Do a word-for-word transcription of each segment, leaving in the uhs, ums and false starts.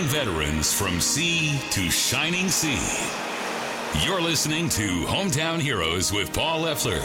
veterans from sea to shining sea. You're listening to Hometown Heroes with Paul Leffler.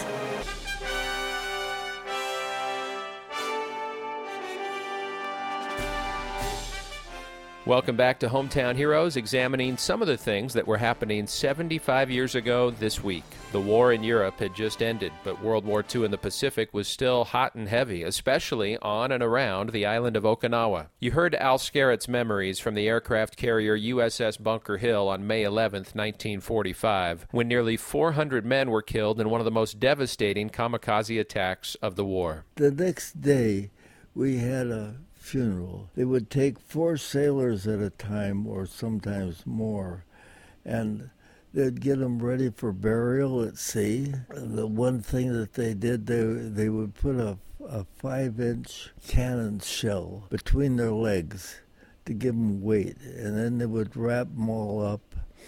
Welcome back to Hometown Heroes, examining some of the things that were happening seventy-five years ago this week. The war in Europe had just ended, but World War Two in the Pacific was still hot and heavy, especially on and around the island of Okinawa. You heard Al Scarrett's memories from the aircraft carrier U S S Bunker Hill on May eleventh, nineteen forty-five, when nearly four hundred men were killed in one of the most devastating kamikaze attacks of the war. The next day, we had a funeral. They would take four sailors at a time, or sometimes more, and they'd get them ready for burial at sea. The one thing that they did, they they would put a, a five-inch cannon shell between their legs to give them weight, and then they would wrap them all up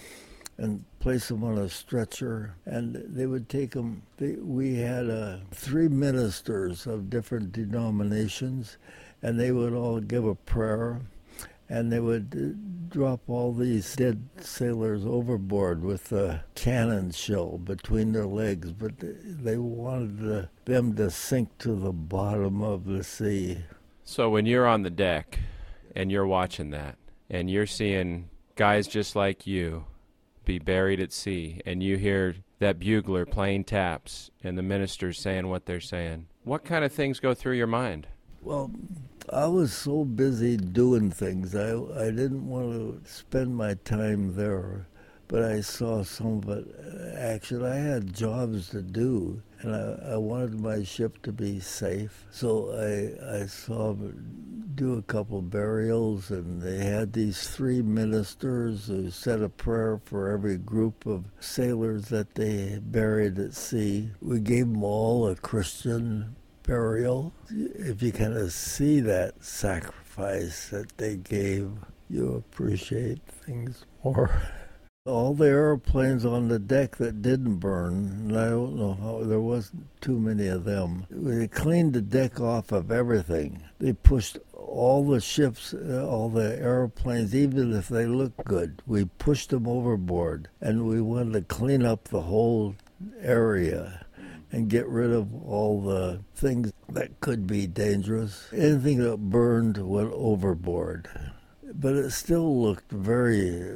and place them on a stretcher, and they would take them. They, we had uh, three ministers of different denominations, and they would all give a prayer, and they would uh, drop all these dead sailors overboard with a cannon shell between their legs, but they, they wanted to, them to sink to the bottom of the sea. So when you're on the deck and you're watching that, and you're seeing guys just like you be buried at sea, and you hear that bugler playing taps and the ministers saying what they're saying, what kind of things go through your mind? Well, I was so busy doing things, I, I didn't want to spend my time there, but I saw some of it action. I had jobs to do, and I, I wanted my ship to be safe, so I, I saw them do a couple burials, and they had these three ministers who said a prayer for every group of sailors that they buried at sea. We gave them all a Christian burial. If you kind of see that sacrifice that they gave, you appreciate things more. All the airplanes on the deck that didn't burn, and I don't know how, there wasn't too many of them. They cleaned the deck off of everything. They pushed all the ships, all the airplanes, even if they looked good, we pushed them overboard, and we wanted to clean up the whole area and get rid of all the things that could be dangerous. Anything that burned went overboard. But it still looked very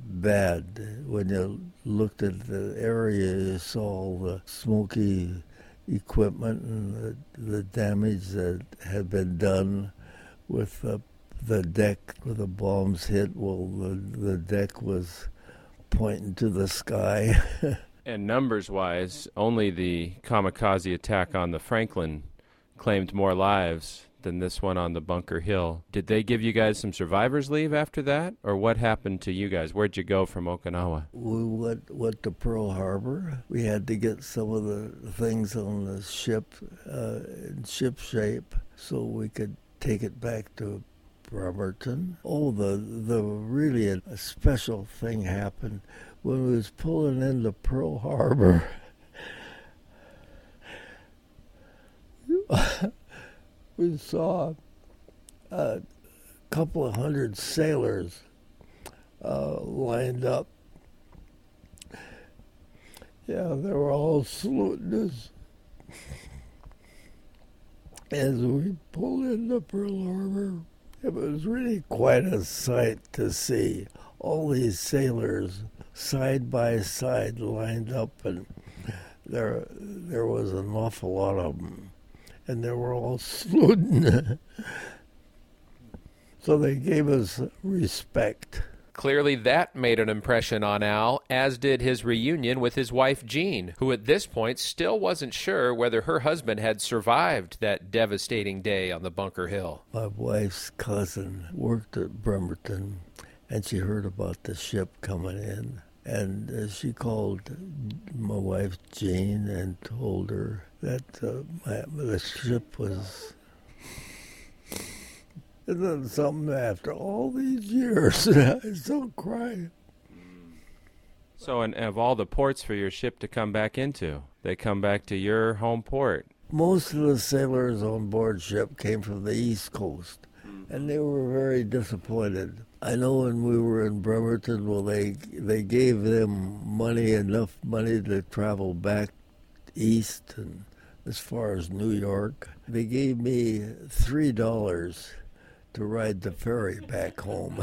bad when you looked at the area. You saw all the smoky equipment and the, the damage that had been done with the, the deck where the bombs hit. Well, the, the deck was pointing to the sky. And numbers-wise, only the kamikaze attack on the Franklin claimed more lives than this one on the Bunker Hill. Did they give you guys some survivor's leave after that? Or what happened to you guys? Where'd you go from Okinawa? We went, went to Pearl Harbor. We had to get some of the things on the ship uh, in ship shape so we could take it back to Bremerton. Oh, the, the really a, a special thing happened. When we was pulling into Pearl Harbor, we saw a couple of hundred sailors uh, lined up. Yeah, they were all saluting us as we pulled into Pearl Harbor. It was really quite a sight to see all these sailors side by side lined up, and there there was an awful lot of them, and they were all saluting. So they gave us respect. Clearly that made an impression on Al, as did his reunion with his wife Jean, who at this point still wasn't sure whether her husband had survived that devastating day on the Bunker Hill. My wife's cousin worked at Bremerton, and she heard about the ship coming in. And uh, she called my wife Jean and told her that uh, my, the ship was... And then something after all these years, I still crying. So, and of all the ports for your ship to come back into, they come back to your home port. Most of the sailors on board ship came from the East Coast. and they were very disappointed. I know when we were in Bremerton, well, they they gave them money, enough money to travel back east and as far as New York. They gave me three dollars to ride the ferry back home.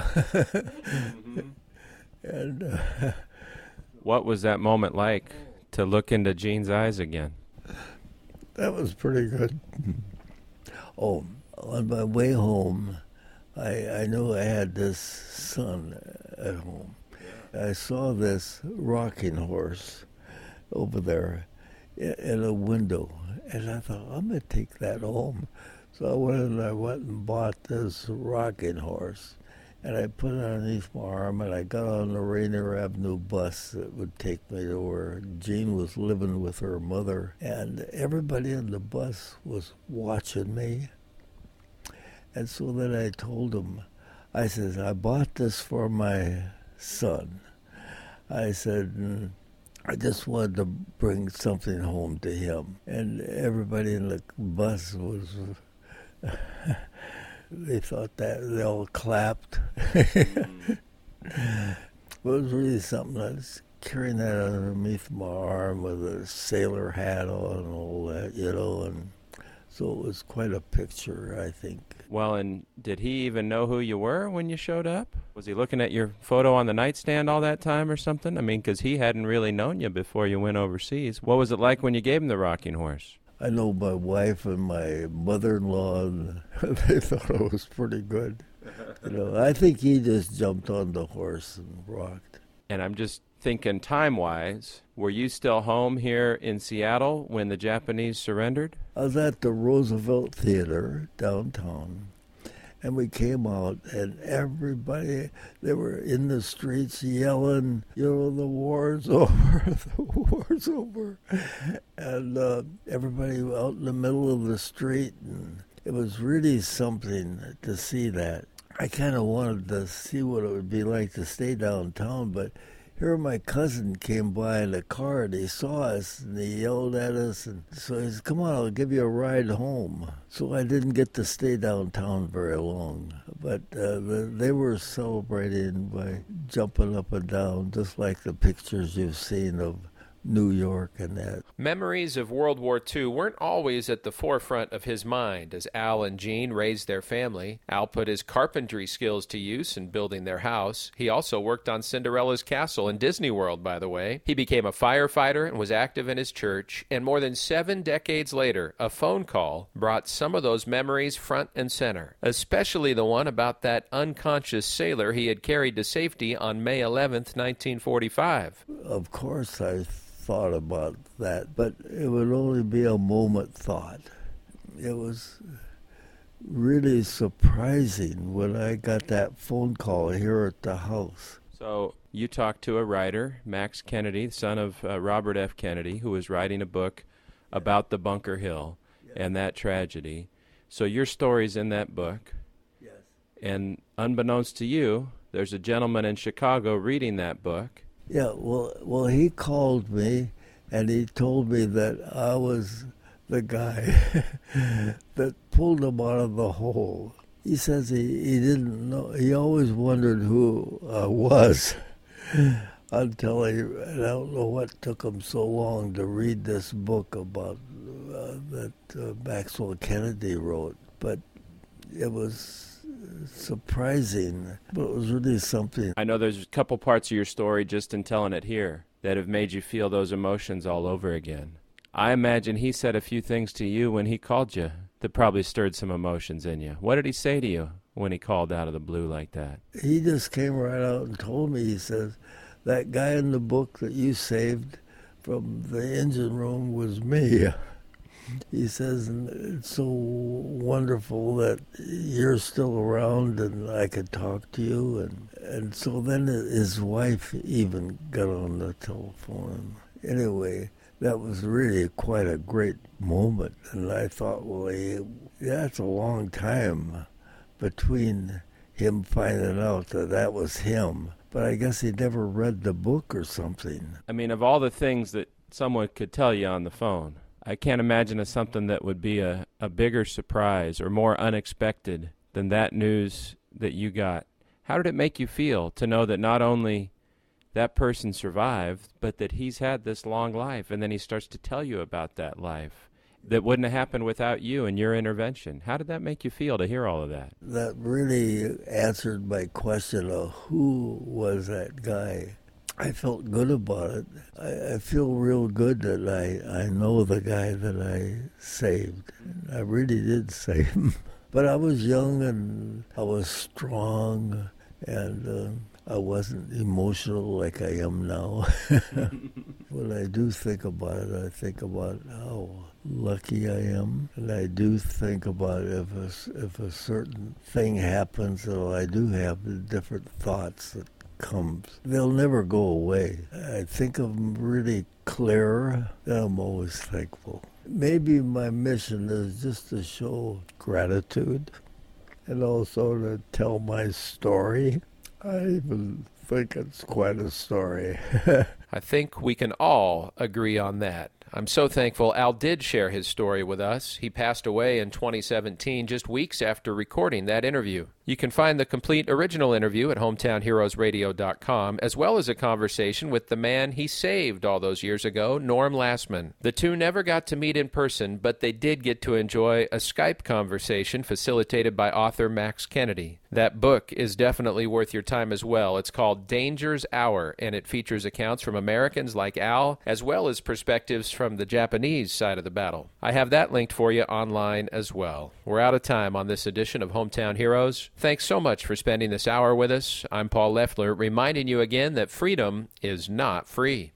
and uh, what was that moment like to look into Gene's eyes again? That was pretty good. Oh, on my way home, I, I knew I had this son at home. I saw this rocking horse over there in a window, and I thought, I'm going to take that home. So I went and I went and bought this rocking horse, and I put it underneath my arm, and I got on the Rainier Avenue bus that would take me to where Gene was living with her mother, and everybody in the bus was watching me. And so then I told him, I said, I bought this for my son. I said, mm, I just wanted to bring something home to him. And everybody in the bus was, they thought that, they all clapped. It was really something. I was carrying that underneath my arm with a sailor hat on and all that, you know, and so it was quite a picture, I think. Well, and did he even know who you were when you showed up? Was he looking at your photo on the nightstand all that time or something? I mean, because he hadn't really known you before you went overseas. What was it like when you gave him the rocking horse? I know my wife and my mother-in-law, and they thought it was pretty good. You know, I think he just jumped on the horse and rocked. And I'm just thinking time-wise, were you still home here in Seattle when the Japanese surrendered? I was at the Roosevelt Theater downtown, and we came out, and everybody, they were in the streets yelling, you know, the war's over, the war's over. And uh, everybody out in the middle of the street, and it was really something to see that. I kind of wanted to see what it would be like to stay downtown, but here my cousin came by in a car, and he saw us, and he yelled at us, and so he said, come on, I'll give you a ride home. So I didn't get to stay downtown very long, but uh, the, they were celebrating by jumping up and down, just like the pictures you've seen of New York and that. Memories of World War Two weren't always at the forefront of his mind as Al and Gene raised their family. Al put his carpentry skills to use in building their house. He also worked on Cinderella's castle in Disney World, by the way. He became a firefighter and was active in his church. And more than seven decades later, a phone call brought some of those memories front and center, especially the one about that unconscious sailor he had carried to safety on May eleventh, nineteen forty-five. Of course, I thought about that, but it would only be a moment thought. It was really surprising when I got that phone call here at the house. So you talked to a writer, Max Kennedy, son of uh, Robert F. Kennedy, who was writing a book about the Bunker Hill yes. and that tragedy. So your story's in that book. Yes. And unbeknownst to you, there's a gentleman in Chicago reading that book. Yeah, well, well, he called me, and he told me that I was the guy that pulled him out of the hole. He says he, he didn't know, he always wondered who I was until he, and I don't know what took him so long to read this book about uh, that uh, Maxwell Kennedy wrote, but it was surprising, but it was really something. I know there's a couple parts of your story just in telling it here that have made you feel those emotions all over again. I imagine he said a few things to you when he called you that probably stirred some emotions in you. What did he say to you when he called out of the blue like that? He just came right out and told me, he says, that guy in the book that you saved from the engine room was me. He says, it's so wonderful that you're still around and I could talk to you. And, and so then his wife even got on the telephone. Anyway, that was really quite a great moment. And I thought, well, he, that's a long time between him finding out that that was him. But I guess he never read the book or something. I mean, of all the things that someone could tell you on the phone, I can't imagine it's something that would be a, a bigger surprise or more unexpected than that news that you got. How did it make you feel to know that not only that person survived, but that he's had this long life, and then he starts to tell you about that life that wouldn't have happened without you and your intervention? How did that make you feel to hear all of that? That really answered my question of who was that guy. I felt good about it. I, I feel real good that I, I know the guy that I saved. I really did save him. But I was young and I was strong, and uh, I wasn't emotional like I am now. When I do think about it, I think about how lucky I am. And I do think about if a, if a certain thing happens, or I do have the different thoughts that comes. They'll never go away. I think of them really clear, and I'm always thankful. Maybe my mission is just to show gratitude and also to tell my story. I even think it's quite a story. I think we can all agree on that. I'm so thankful Al did share his story with us. He passed away in twenty seventeen, just weeks after recording that interview. You can find the complete original interview at hometown heroes radio dot com, as well as a conversation with the man he saved all those years ago, Norm Lastman. The two never got to meet in person, but they did get to enjoy a Skype conversation facilitated by author Max Kennedy. That book is definitely worth your time as well. It's called Danger's Hour, and it features accounts from Americans like Al, as well as perspectives from the Japanese side of the battle. I have that linked for you online as well. We're out of time on this edition of Hometown Heroes. Thanks so much for spending this hour with us. I'm Paul Leffler, reminding you again that freedom is not free.